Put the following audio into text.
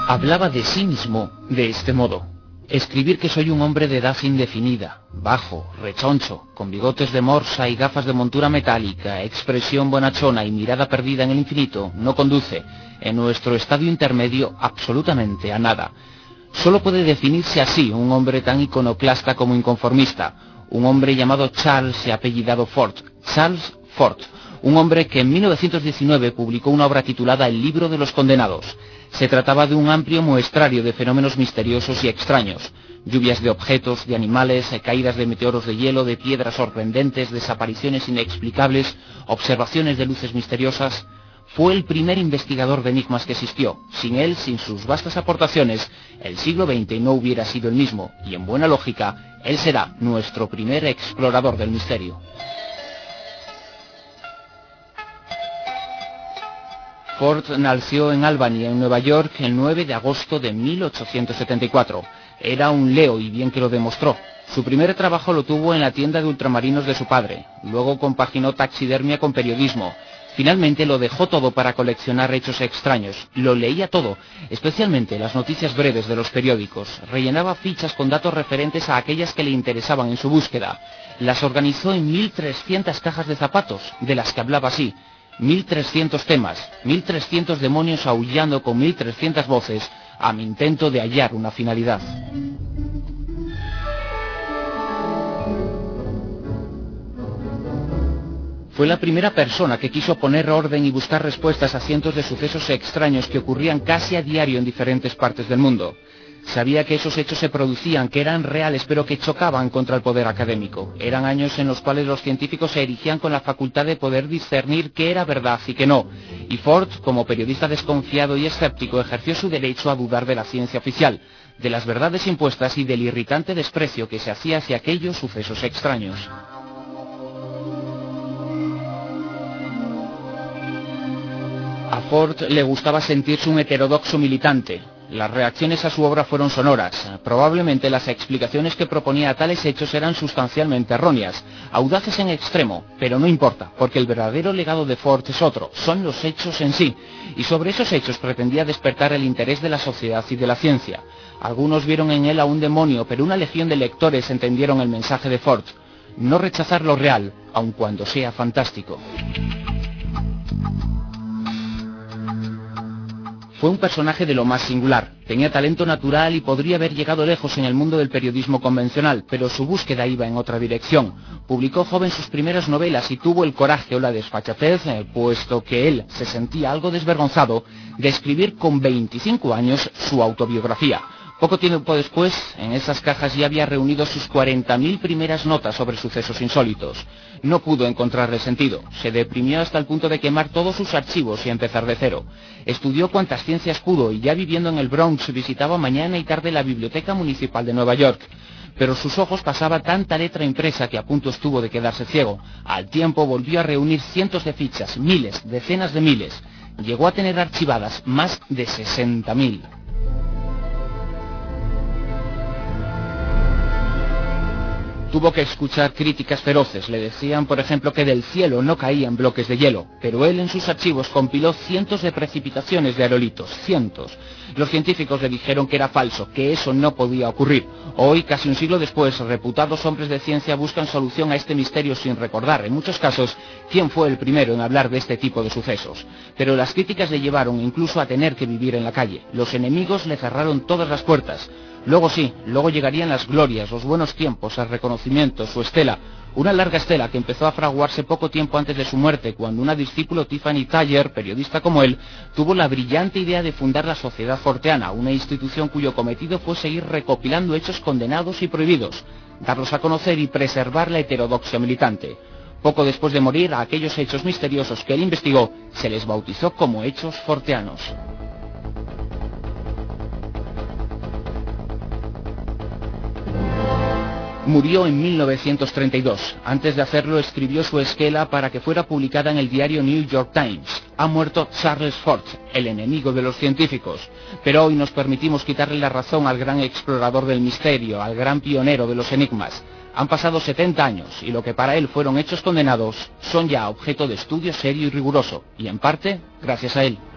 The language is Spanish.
Hablaba de sí mismo de este modo: escribir que soy un hombre de edad indefinida, bajo, rechoncho, con bigotes de morsa y gafas de montura metálica, expresión bonachona y mirada perdida en el infinito, no conduce, en nuestro estadio intermedio, absolutamente a nada. Solo puede definirse así un hombre tan iconoclasta como inconformista, un hombre llamado Charles y apellidado Fort, Charles Fort, un hombre que en 1919 publicó una obra titulada El libro de los condenados. Se trataba de un amplio muestrario de fenómenos misteriosos y extraños: lluvias de objetos, de animales, caídas de meteoros de hielo, de piedras sorprendentes, desapariciones inexplicables, observaciones de luces misteriosas. Fue el primer investigador de enigmas que existió. Sin él, sin sus vastas aportaciones, el siglo XX no hubiera sido el mismo, y en buena lógica, él será nuestro primer explorador del misterio. Fort nació en Albany, en Nueva York, el 9 de agosto de 1874. Era un Leo, y bien que lo demostró. Su primer trabajo lo tuvo en la tienda de ultramarinos de su padre. Luego compaginó taxidermia con periodismo. Finalmente lo dejó todo para coleccionar hechos extraños. Lo leía todo, especialmente las noticias breves de los periódicos. Rellenaba fichas con datos referentes a aquellas que le interesaban en su búsqueda. Las organizó en 1300 cajas de zapatos, de las que hablaba así: 1300 temas, 1300 demonios aullando con 1300 voces a mi intento de hallar una finalidad. Fue la primera persona que quiso poner orden y buscar respuestas a cientos de sucesos extraños que ocurrían casi a diario en diferentes partes del mundo. Sabía que esos hechos se producían, que eran reales, pero que chocaban contra el poder académico. Eran años en los cuales los científicos se erigían con la facultad de poder discernir qué era verdad y qué no. Y Fort, como periodista desconfiado y escéptico, ejerció su derecho a dudar de la ciencia oficial, de las verdades impuestas y del irritante desprecio que se hacía hacia aquellos sucesos extraños. A Fort le gustaba sentirse un heterodoxo militante. Las reacciones a su obra fueron sonoras. Probablemente las explicaciones que proponía a tales hechos eran sustancialmente erróneas, audaces en extremo, pero no importa, porque el verdadero legado de Fort es otro: son los hechos en sí, y sobre esos hechos pretendía despertar el interés de la sociedad y de la ciencia. Algunos vieron en él a un demonio, pero una legión de lectores entendieron el mensaje de Fort: no rechazar lo real, aun cuando sea fantástico. Fue un personaje de lo más singular. Tenía talento natural y podría haber llegado lejos en el mundo del periodismo convencional, pero su búsqueda iba en otra dirección. Publicó joven sus primeras novelas y tuvo el coraje o la desfachatez, puesto que él se sentía algo desvergonzado, de escribir con 25 años su autobiografía. Poco tiempo después, en esas cajas ya había reunido sus 40.000 primeras notas sobre sucesos insólitos. No pudo encontrarle sentido. Se deprimió hasta el punto de quemar todos sus archivos y empezar de cero. Estudió cuantas ciencias pudo y, ya viviendo en el Bronx, visitaba mañana y tarde la Biblioteca Municipal de Nueva York. Pero sus ojos pasaba tanta letra impresa que a punto estuvo de quedarse ciego. Al tiempo volvió a reunir cientos de fichas, miles, decenas de miles. Llegó a tener archivadas más de 60.000. Tuvo que escuchar críticas feroces. Le decían, por ejemplo, que del cielo no caían bloques de hielo, pero él en sus archivos compiló cientos de precipitaciones de aerolitos, cientos. Los científicos le dijeron que era falso, que eso no podía ocurrir. Hoy, casi un siglo después, reputados hombres de ciencia buscan solución a este misterio sin recordar, en muchos casos, quién fue el primero en hablar de este tipo de sucesos. Pero las críticas le llevaron incluso a tener que vivir en la calle. Los enemigos le cerraron todas las puertas. Luego sí, luego llegarían las glorias, los buenos tiempos, el reconocimiento, su estela, una larga estela que empezó a fraguarse poco tiempo antes de su muerte, cuando una discípulo, Tiffany Thayer, periodista como él, tuvo la brillante idea de fundar la Sociedad Forteana, una institución cuyo cometido fue seguir recopilando hechos condenados y prohibidos, darlos a conocer y preservar la heterodoxia militante. Poco después de morir, a aquellos hechos misteriosos que él investigó se les bautizó como hechos forteanos. Murió en 1932. Antes de hacerlo, escribió su esquela para que fuera publicada en el diario New York Times. Ha muerto Charles Fort, el enemigo de los científicos. Pero hoy nos permitimos quitarle la razón al gran explorador del misterio, al gran pionero de los enigmas. Han pasado 70 años y lo que para él fueron hechos condenados son ya objeto de estudio serio y riguroso. Y en parte, gracias a él.